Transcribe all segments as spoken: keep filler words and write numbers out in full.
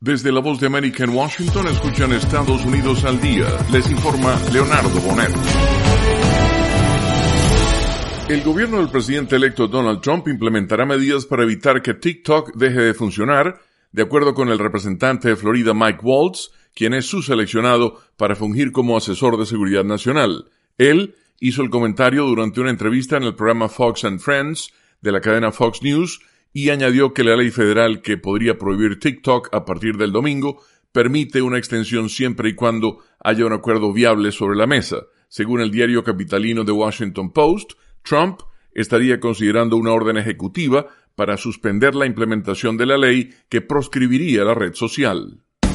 Desde la Voz de América en Washington, escuchan Estados Unidos al día. Les informa Leonardo Bonet. El gobierno del presidente electo Donald Trump implementará medidas para evitar que TikTok deje de funcionar, de acuerdo con el representante de Florida Mike Waltz, quien es su seleccionado para fungir como asesor de seguridad nacional. Él hizo el comentario durante una entrevista en el programa Fox and Friends de la cadena Fox News, y añadió que la ley federal que podría prohibir TikTok a partir del domingo permite una extensión siempre y cuando haya un acuerdo viable sobre la mesa. Según el diario capitalino The Washington Post, Trump estaría considerando una orden ejecutiva para suspender la implementación de la ley que proscribiría la red social.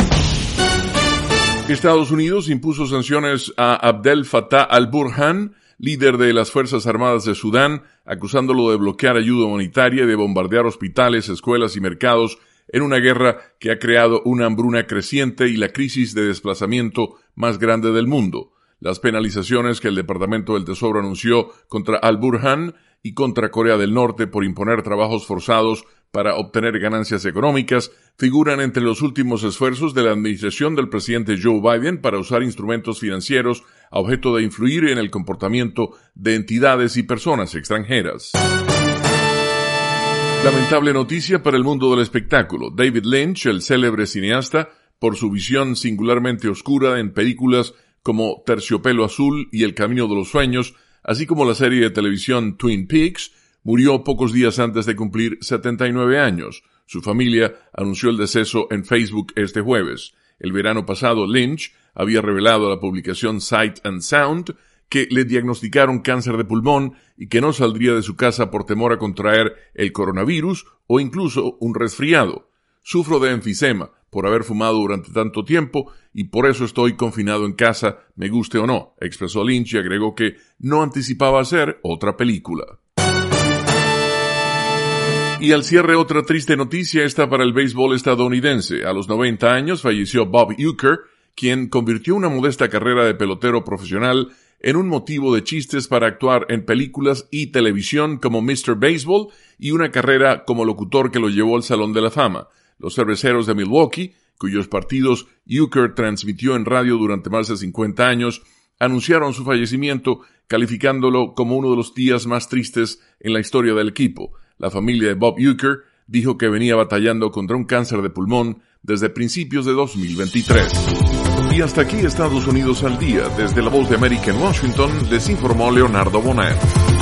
Estados Unidos impuso sanciones a Abdel Fattah al-Burhan, líder de las Fuerzas Armadas de Sudán, acusándolo de bloquear ayuda humanitaria y de bombardear hospitales, escuelas y mercados en una guerra que ha creado una hambruna creciente y la crisis de desplazamiento más grande del mundo. Las penalizaciones que el Departamento del Tesoro anunció contra al-Burhan y contra Corea del Norte por imponer trabajos forzados para obtener ganancias económicas figuran entre los últimos esfuerzos de la administración del presidente Joe Biden para usar instrumentos financieros a objeto de influir en el comportamiento de entidades y personas extranjeras. Lamentable noticia para el mundo del espectáculo. David Lynch, el célebre cineasta, por su visión singularmente oscura en películas como Terciopelo Azul y El Camino de los Sueños, así como la serie de televisión Twin Peaks, murió pocos días antes de cumplir setenta y nueve años. Su familia anunció el deceso en Facebook este jueves. El verano pasado, Lynch había revelado a la publicación Sight and Sound que le diagnosticaron cáncer de pulmón y que no saldría de su casa por temor a contraer el coronavirus o incluso un resfriado. Sufro de enfisema por haber fumado durante tanto tiempo y por eso estoy confinado en casa, me guste o no, expresó Lynch y agregó que no anticipaba hacer otra película. Y al cierre, otra triste noticia está para el béisbol estadounidense. A los noventa años falleció Bob Uecker, quien convirtió una modesta carrera de pelotero profesional en un motivo de chistes para actuar en películas y televisión como mister Baseball y una carrera como locutor que lo llevó al Salón de la Fama. Los Cerveceros de Milwaukee, cuyos partidos Uecker transmitió en radio durante más de cincuenta años, anunciaron su fallecimiento, calificándolo como uno de los días más tristes en la historia del equipo. La familia de Bob Uecker dijo que venía batallando contra un cáncer de pulmón desde principios de dos mil veintitrés. Y hasta aquí Estados Unidos al día. Desde la Voz de América en Washington, les informó Leonardo Bonet.